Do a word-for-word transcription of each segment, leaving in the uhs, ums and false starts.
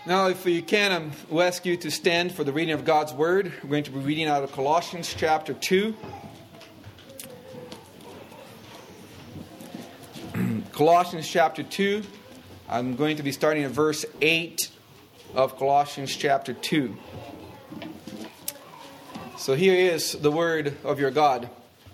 Now, if you can, I'll ask you to stand for the reading of God's Word. We're going to be reading out of Colossians chapter two. Colossians chapter two. I'm going to be starting at verse eight of Colossians chapter two. So here is the Word of your God.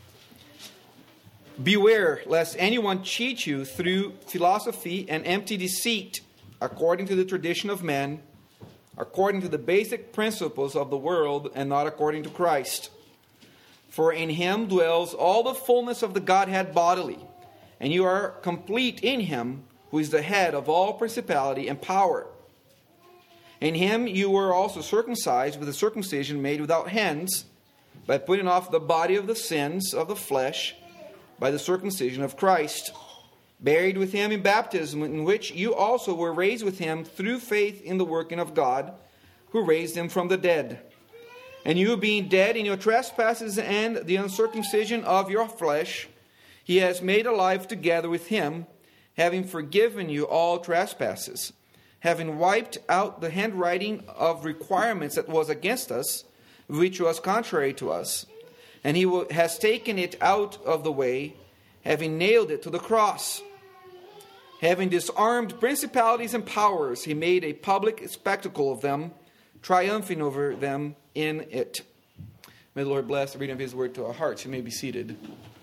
Beware lest anyone cheat you through philosophy and empty deceit, according to the tradition of men, according to the basic principles of the world, and not according to Christ. For in Him dwells all the fullness of the Godhead bodily, and you are complete in Him, who is the head of all principality and power. In Him you were also circumcised with a circumcision made without hands, by putting off the body of the sins of the flesh by the circumcision of Christ, buried with Him in baptism, in which you also were raised with Him through faith in the working of God, who raised Him from the dead. And you, being dead in your trespasses and the uncircumcision of your flesh, He has made alive together with Him, having forgiven you all trespasses, having wiped out the handwriting of requirements that was against us, which was contrary to us. And He has taken it out of the way, having nailed it to the cross. Having disarmed principalities and powers, He made a public spectacle of them, triumphing over them in it. May the Lord bless the reading of His word to our hearts. You may be seated.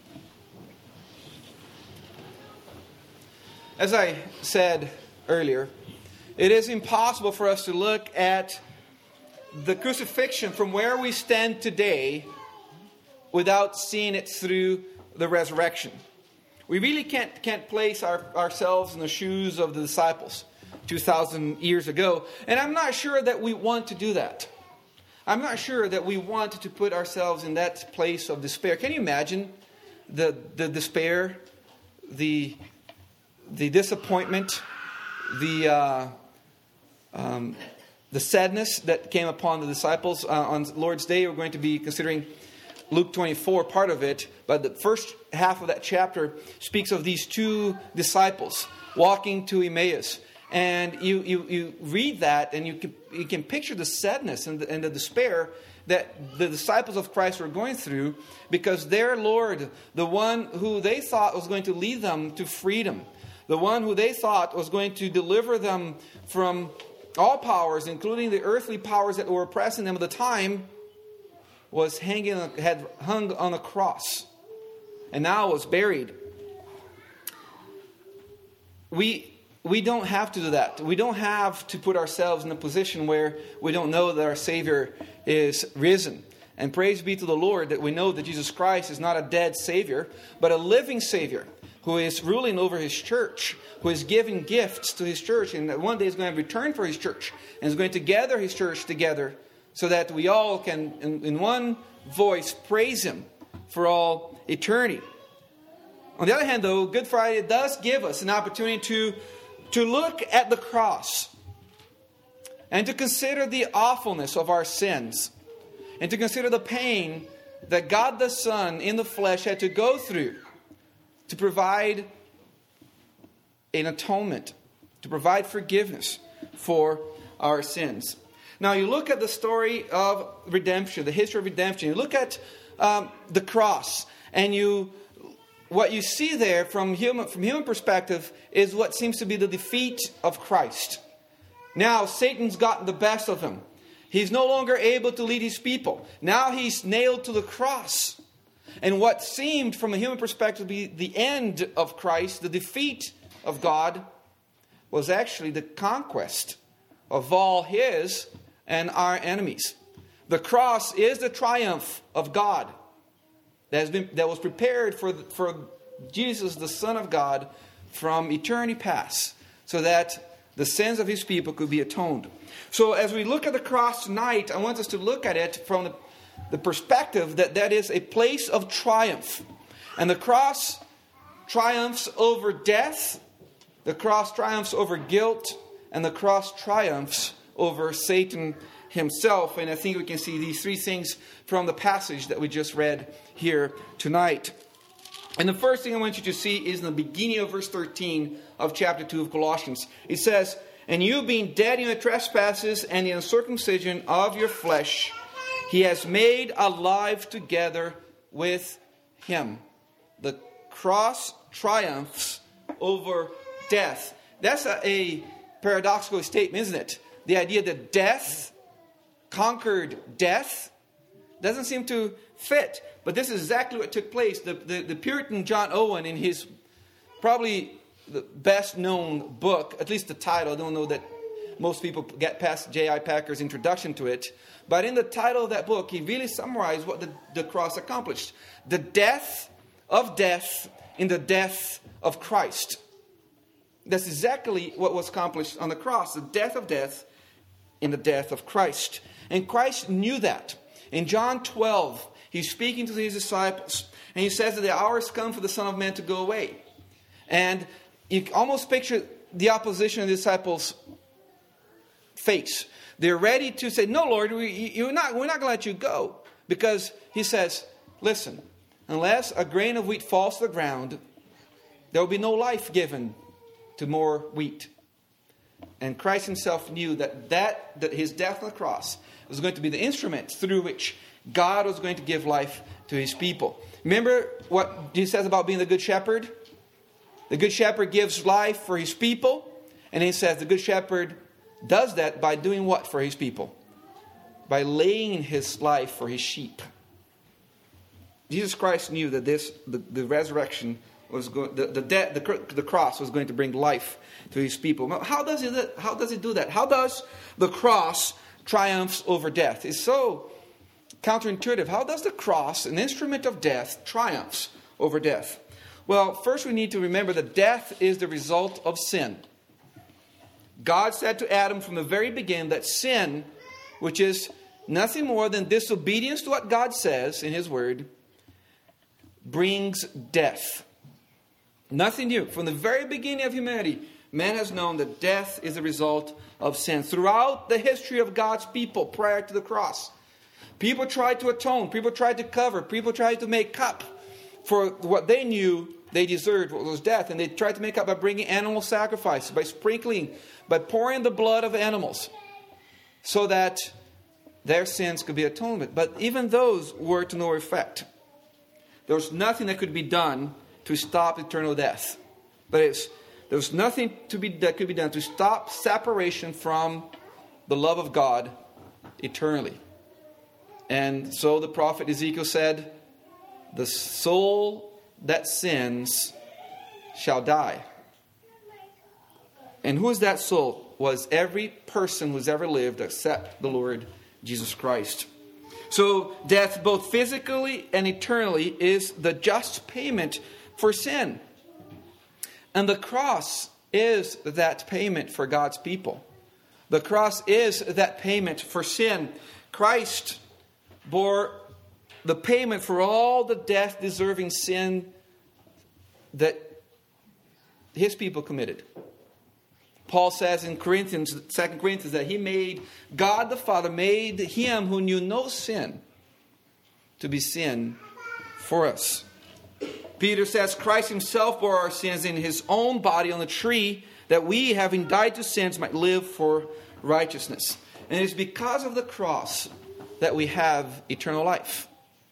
As I said earlier, it is impossible for us to look at the crucifixion from where we stand today without seeing it through the resurrection. We really can't can't place our, ourselves in the shoes of the disciples two thousand years ago. And I'm not sure that we want to do that. I'm not sure that we want to put ourselves in that place of despair. Can you imagine the the despair, the the disappointment, the uh, um, the sadness that came upon the disciples uh, on Lord's Day? We're going to be considering Luke twenty-four, part of it, but the first half of that chapter speaks of these two disciples walking to Emmaus. And you, you, you read that and you can, you can picture the sadness and the, and the despair that the disciples of Christ were going through, because their Lord, the one who they thought was going to lead them to freedom, the one who they thought was going to deliver them from all powers, including the earthly powers that were oppressing them at the time, was hanging, had hung on a cross, and now was buried. We we don't have to do that. We don't have to put ourselves in a position where we don't know that our Savior is risen. And praise be to the Lord that we know that Jesus Christ is not a dead Savior, but a living Savior who is ruling over His church, who is giving gifts to His church, and that one day is going to return for His church, and is going to gather His church together, so that we all can, in, in one voice, praise Him for all eternity. On the other hand, though, Good Friday does give us an opportunity to, to look at the cross and to consider the awfulness of our sins and to consider the pain that God the Son in the flesh had to go through to provide an atonement, to provide forgiveness for our sins. Now, you look at the story of redemption, the history of redemption. You look at um, the cross, and you, what you see there from human from human perspective is what seems to be the defeat of Christ. Now, Satan's gotten the best of him. He's no longer able to lead his people. Now he's nailed to the cross. And what seemed from a human perspective to be the end of Christ, the defeat of God, was actually the conquest of all His and our enemies. The cross is the triumph of God that has been that was prepared for for Jesus, the Son of God, from eternity past, so that the sins of His people could be atoned. So as we look at the cross tonight, I want us to look at it from the, the perspective that that is a place of triumph. And the cross triumphs over death, the cross triumphs over guilt, and the cross triumphs over Satan himself. And I think we can see these three things from the passage that we just read here tonight. And the first thing I want you to see is in the beginning of verse thirteen of chapter two of Colossians. It says, And you being dead in your trespasses and the uncircumcision of your flesh, he has made alive together with him. The cross triumphs over death. That's a, a paradoxical statement, isn't it? The idea that death conquered death doesn't seem to fit. But this is exactly what took place. The, the, the Puritan John Owen, in his probably the best known book, at least the title, I don't know that most people get past J I Packer's introduction to it. But in the title of that book, he really summarized what the, the cross accomplished. The death of death in the death of Christ. That's exactly what was accomplished on the cross. The death of death in the death of Christ. And Christ knew that. In John twelve, he's speaking to his disciples. And he says that the hour has come for the Son of Man to go away. And you almost picture the opposition of the disciples' face. They're ready to say, no, Lord, we, you're not, we're not going to let you go. Because he says, listen, unless a grain of wheat falls to the ground, there will be no life given to more wheat. And Christ himself knew that, that, that his death on the cross was going to be the instrument through which God was going to give life to his people. Remember what Jesus says about being the good shepherd? The good shepherd gives life for his people. And he says the good shepherd does that by doing what for his people? By laying his life for his sheep. Jesus Christ knew that this, the, the resurrection was going, the the, de- the the cross was going to bring life to his people. Now, how does it? How does it do that? How does the cross triumphs over death? It's so counterintuitive. How does the cross, an instrument of death, triumphs over death? Well, first we need to remember that death is the result of sin. God said to Adam from the very beginning that sin, which is nothing more than disobedience to what God says in his word, brings death. Nothing new. From the very beginning of humanity, man has known that death is a result of sin. Throughout the history of God's people prior to the cross, people tried to atone, people tried to cover, people tried to make up for what they knew they deserved, what was death. And they tried to make up by bringing animal sacrifices, by sprinkling, by pouring the blood of animals, so that their sins could be atonement. But even those were to no effect. There was nothing that could be done to stop eternal death. That is, there was nothing to be that could be done to stop separation from the love of God eternally. And so the prophet Ezekiel said, the soul that sins shall die. And who is that soul? Was every person who's ever lived except the Lord Jesus Christ. So death, both physically and eternally, is the just payment for sin. And the cross is that payment for God's people. The cross is that payment for sin. Christ bore the payment for all the death-deserving sin that his people committed. Paul says in Corinthians, Second Corinthians, that he made, God the Father made him who knew no sin to be sin for us. Peter says Christ himself bore our sins in his own body on the tree, that we, having died to sins, might live for righteousness. And it is because of the cross that we have eternal life.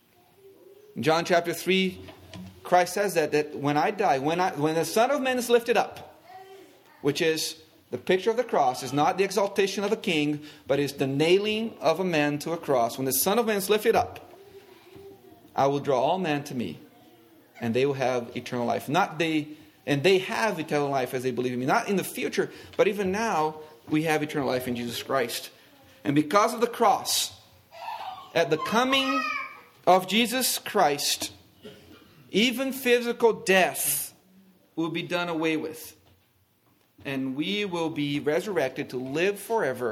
In John chapter three, Christ says that, that when I die, when I when the Son of Man is lifted up, which is the picture of the cross, is not the exaltation of a king, but is the nailing of a man to a cross. When the Son of Man is lifted up, I will draw all men to me, and they will have eternal life. Not they, and they have eternal life as they believe in me. Not in the future, but even now, we have eternal life in Jesus Christ. And because of the cross, at the coming of Jesus Christ, even physical death will be done away with. And we will be resurrected to live forever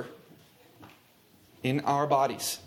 in our bodies.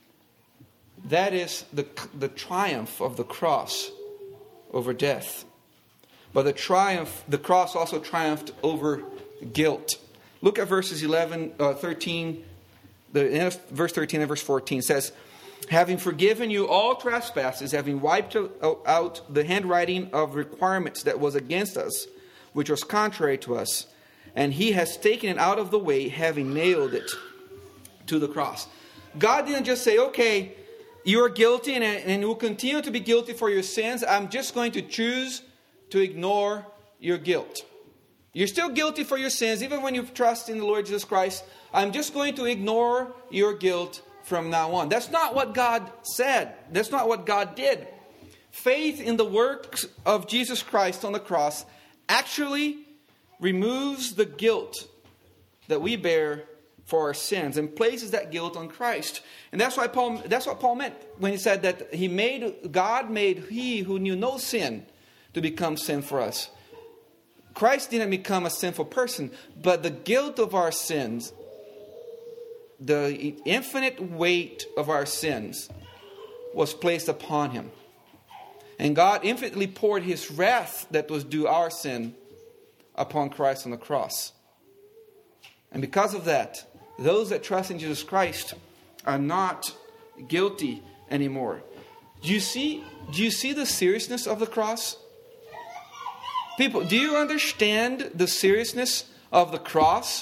That is the, the triumph of the cross over death. But the triumph, the cross also triumphed over guilt. Look at verses eleven, uh, thirteen. The end of verse thirteen and verse fourteen says, having forgiven you all trespasses, having wiped out the handwriting of requirements that was against us, which was contrary to us, and he has taken it out of the way, having nailed it to the cross. God didn't just say, okay, you are guilty and, and will continue to be guilty for your sins. I'm just going to choose to ignore your guilt. You're still guilty for your sins, even when you trust in the Lord Jesus Christ. I'm just going to ignore your guilt from now on. That's not what God said. That's not what God did. Faith in the works of Jesus Christ on the cross actually removes the guilt that we bear for our sins and places that guilt on Christ. And that's why Paul that's what Paul meant when he said that he made God made he who knew no sin to become sin for us. Christ didn't become a sinful person, but the guilt of our sins, the infinite weight of our sins, was placed upon him. And God infinitely poured his wrath that was due our sin upon Christ on the cross. And because of that, those that trust in Jesus Christ are not guilty anymore. Do you see, do you see the seriousness of the cross? People, do you understand the seriousness of the cross?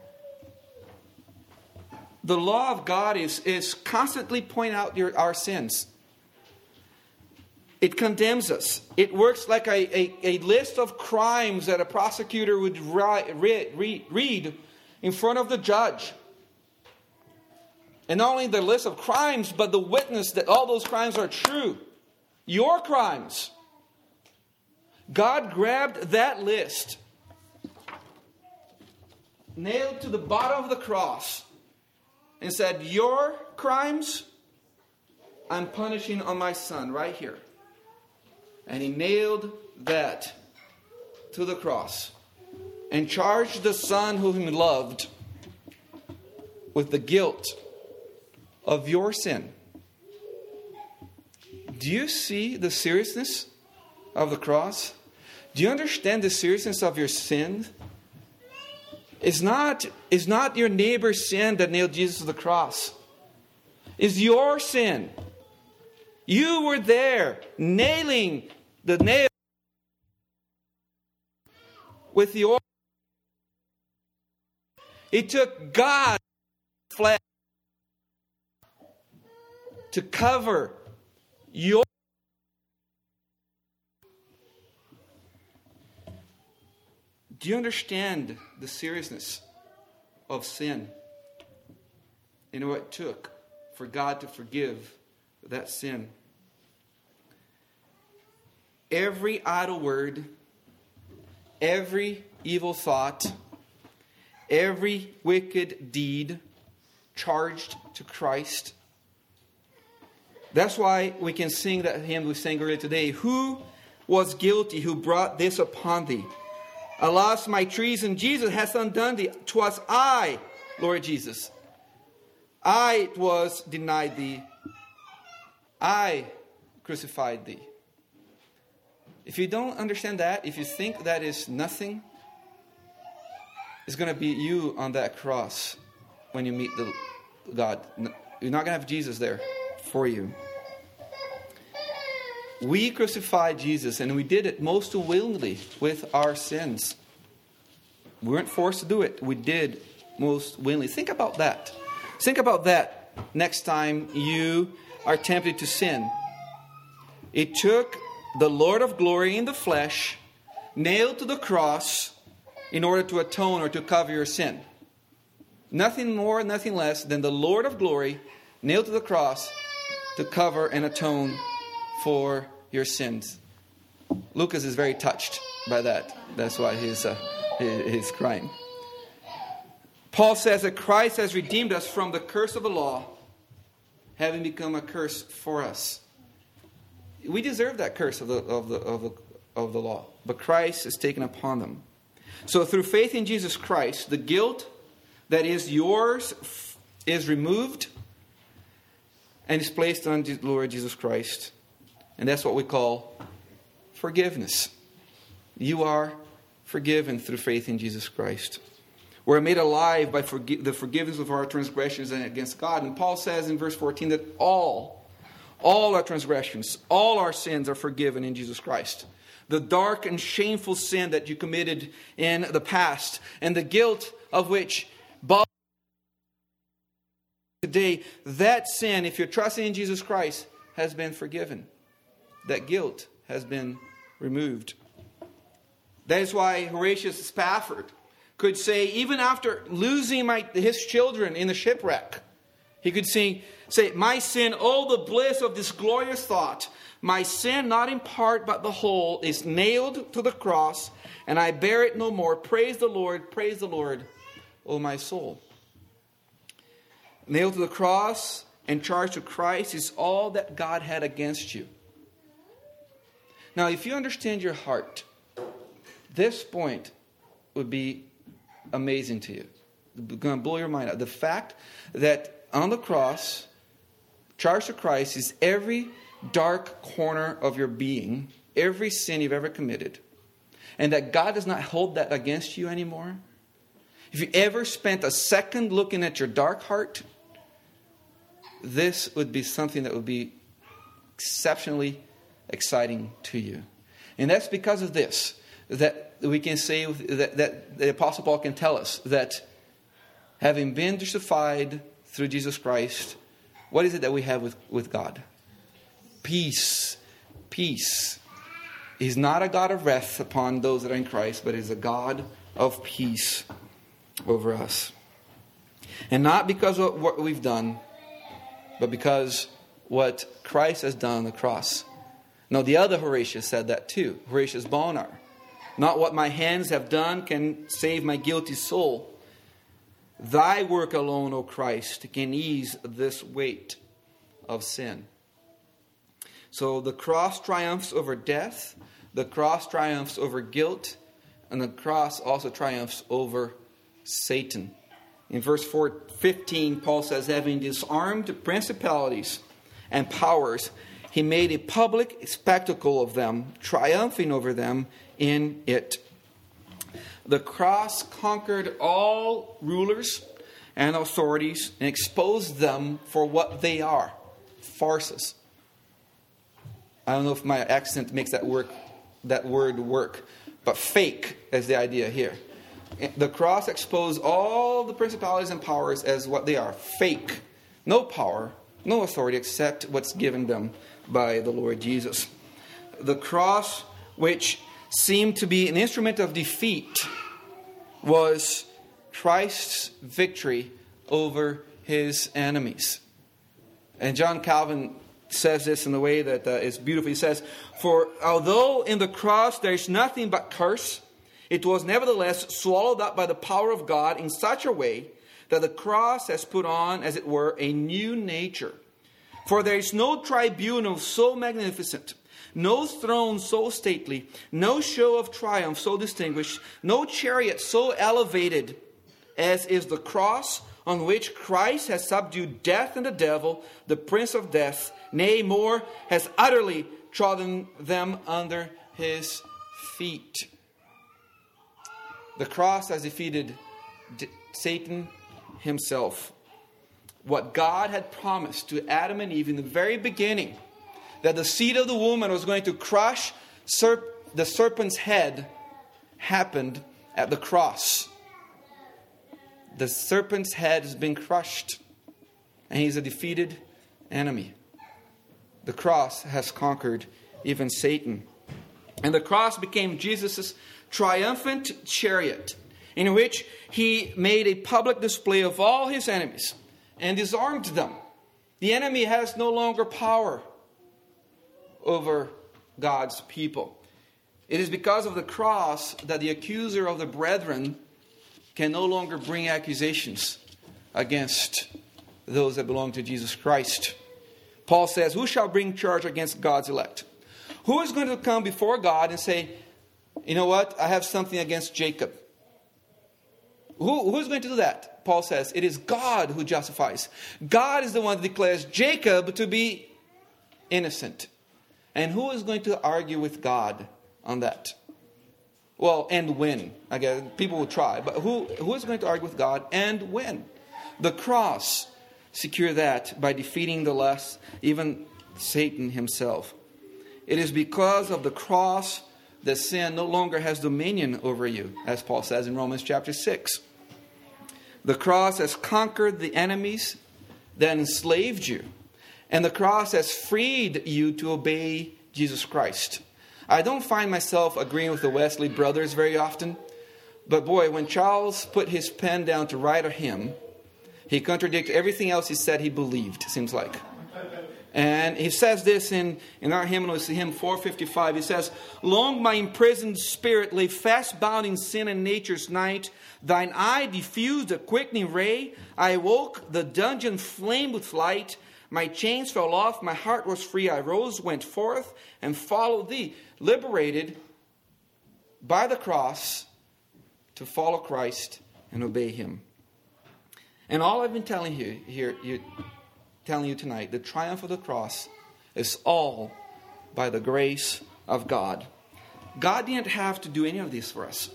The law of God is, is constantly pointing out your, our sins. It condemns us. It works like a, a, a list of crimes that a prosecutor would ri- read, read, read in front of the judge. And not only the list of crimes, but the witness that all those crimes are true. Your crimes. God grabbed that list, nailed to the bottom of the cross, and said, your crimes, I'm punishing on my son right here. And he nailed that to the cross and charged the son whom he loved with the guilt of your sin. Do you see the seriousness of the cross? Do you understand the seriousness of your sin? It's not, it's not your neighbor's sin that nailed Jesus to the cross. It's your sin. You were there nailing the nail with your. It took God's flesh to cover your. Do you understand the seriousness of sin and what it took for God to forgive that sin? Every idle word, every evil thought, every wicked deed charged to Christ. That's why we can sing that hymn we sang earlier today. Who was guilty who brought this upon thee? Alas, my treason, Jesus hath undone thee. 'Twas I, Lord Jesus. I was denied thee. I crucified thee. If you don't understand that, if you think that is nothing, it's going to be you on that cross when you meet the God. You're not going to have Jesus there for you. We crucified Jesus, and we did it most willingly with our sins. We weren't forced to do it. We did most willingly. Think about that. Think about that next time you are tempted to sin. It took the Lord of glory in the flesh, nailed to the cross, in order to atone or to cover your sin. Nothing more, nothing less than the Lord of glory, nailed to the cross, to cover and atone for your sins. Lucas is very touched by that. That's why he's, uh, he, he's crying. Paul says that Christ has redeemed us from the curse of the law, having become a curse for us. We deserve that curse of the, of the, of the, of the law, but Christ has taken upon them. So through faith in Jesus Christ, the guilt that is yours is removed and is placed on the Lord Jesus Christ. And that's what we call forgiveness. You are forgiven through faith in Jesus Christ. We're made alive by forgi- the forgiveness of our transgressions against God. And Paul says in verse fourteen that all, all our transgressions, all our sins are forgiven in Jesus Christ. the dark and shameful sin that you committed in the past, and the guilt of which today, that sin, if you're trusting in Jesus Christ, has been forgiven. That guilt has been removed. That is why Horatius Spafford could say, even after losing my, his children in the shipwreck, he could sing, say, my sin, oh the bliss of this glorious thought. My sin, not in part but the whole, is nailed to the cross, and I bear it no more. Praise the Lord, praise the Lord, O my soul. Nailed to the cross and charged to Christ is all that God had against you. Now, if you understand your heart, this point would be amazing to you. It's going to blow your mind out. The fact that on the cross, charged to Christ is every dark corner of your being, every sin you've ever committed, and that God does not hold that against you anymore. If you ever spent a second looking at your dark heart, this would be something that would be exceptionally exciting to you. And that's because of this, that we can say, that, that the Apostle Paul can tell us that having been justified through Jesus Christ, what is it that we have with, with God? Peace. Peace. He's not a God of wrath upon those that are in Christ, but is a God of peace over us. And not because of what we've done, but because what Christ has done on the cross. Now, the other Horatius said that too. Horatius Bonar. Not what my hands have done can save my guilty soul. Thy work alone, O Christ, can ease this weight of sin. So the cross triumphs over death. The cross triumphs over guilt. And the cross also triumphs over Satan. In verse fifteen, Paul says, having disarmed principalities and powers, he made a public spectacle of them, triumphing over them in it. The cross conquered all rulers and authorities and exposed them for what they are, farces. I don't know if my accent makes that work, that word work, but fake is the idea here. The cross exposed all the principalities and powers as what they are, fake. No power, no authority except what's given them by the Lord Jesus. The cross, which seemed to be an instrument of defeat, was Christ's victory over his enemies. And John Calvin says this in a way that uh, is beautiful. He says, for although in the cross there is nothing but curse, it was nevertheless swallowed up by the power of God in such a way that the cross has put on, as it were, a new nature. For there is no tribunal so magnificent, no throne so stately, no show of triumph so distinguished, no chariot so elevated as is the cross on which Christ has subdued death and the devil, the prince of death, nay, more, has utterly trodden them under his feet. The cross has defeated Satan himself. What God had promised to Adam and Eve in the very beginning, that the seed of the woman was going to crush serp- the serpent's head, happened at the cross. The serpent's head has been crushed, and he's a defeated enemy. The cross has conquered even Satan. And the cross became Jesus' triumphant chariot, in which he made a public display of all his enemies and disarmed them. The enemy has no longer power over God's people. It is because of the cross that the accuser of the brethren can no longer bring accusations against those that belong to Jesus Christ. Paul says, who shall bring charge against God's elect? Who is going to come before God and say, you know what, I have something against Jacob? Who, who's going to do that? Paul says, it is God who justifies. God is the one that declares Jacob to be innocent. And who is going to argue with God on that? Well, and win. I guess people will try. But who, who is going to argue with God and win? The cross secured that by defeating the lust, even Satan himself. It is because of the cross that sin no longer has dominion over you, as Paul says in Romans chapter six. The cross has conquered the enemies that enslaved you. And the cross has freed you to obey Jesus Christ. I don't find myself agreeing with the Wesley brothers very often. But boy, when Charles put his pen down to write a hymn, he contradicted everything else he said he believed, it seems like. And he says this in, in our hymnal, it's hymn four fifty-five. He says, "Long my imprisoned spirit lay fast bound in sin and nature's night. Thine eye diffused a quickening ray. I awoke, the dungeon flamed with light. My chains fell off, my heart was free. I rose, went forth, and followed thee." Liberated by the cross to follow Christ and obey him. And all I've been telling you here, you, telling you tonight, the triumph of the cross is all by the grace of God. God didn't have to do any of this for us.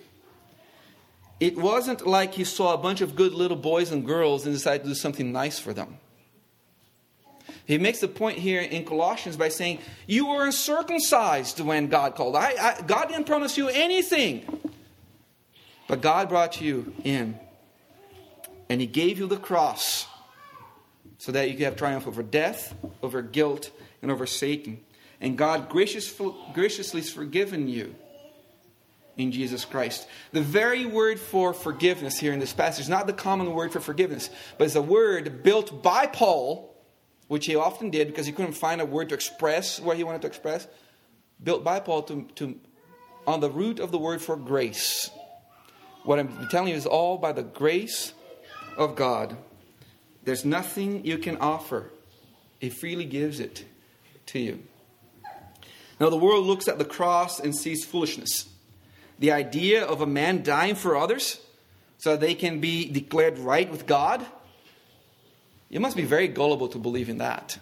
It wasn't like he saw a bunch of good little boys and girls and decided to do something nice for them. He makes the point here in Colossians by saying, you were uncircumcised when God called. I, I, God didn't promise you anything. But God brought you in. And he gave you the cross so that you could have triumph over death, over guilt, and over Satan. And God gracious, graciously has forgiven you in Jesus Christ. The very word for forgiveness here in this passage is not the common word for forgiveness, but it's a word built by Paul, which he often did because he couldn't find a word to express what he wanted to express, built by Paul to, to on the root of the word for grace. What I'm telling you is all by the grace of God. There's nothing you can offer. He freely gives it to you. Now the world looks at the cross and sees foolishness. The idea of a man dying for others so they can be declared right with God. You must be very gullible to believe in that.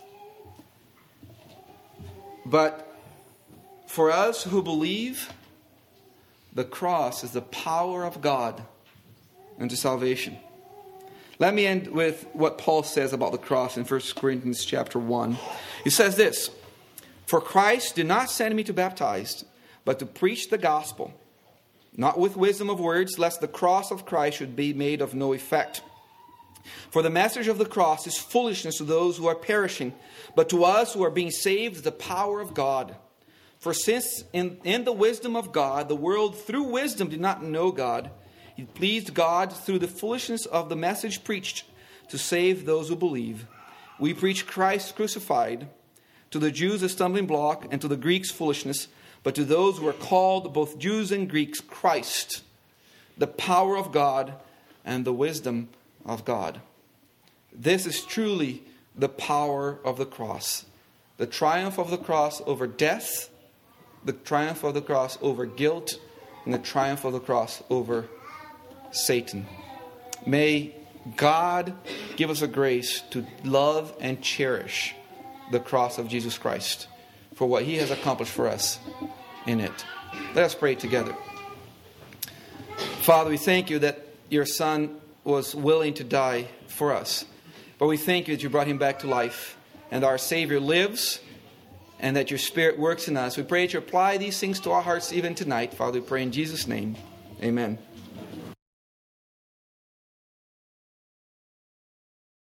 But for us who believe, the cross is the power of God unto salvation. Let me end with what Paul says about the cross in First Corinthians chapter one. He says this, "For Christ did not send me to baptize, but to preach the gospel, not with wisdom of words, lest the cross of Christ should be made of no effect. For the message of the cross is foolishness to those who are perishing, but to us who are being saved is the power of God. For since in, in the wisdom of God, the world through wisdom did not know God, it pleased God through the foolishness of the message preached to save those who believe. We preach Christ crucified, to the Jews a stumbling block, and to the Greeks foolishness, but to those who are called, both Jews and Greeks, Christ, the power of God and the wisdom of God." This is truly the power of the cross. The triumph of the cross over death, the triumph of the cross over guilt, and the triumph of the cross over Satan. May God give us a grace to love and cherish the cross of Jesus Christ for what he has accomplished for us in it. Let us pray together. Father, we thank you that your Son was willing to die for us. But we thank you that you brought him back to life, and our Savior lives, and that your Spirit works in us. We pray that you apply these things to our hearts even tonight. Father, we pray in Jesus' name. Amen.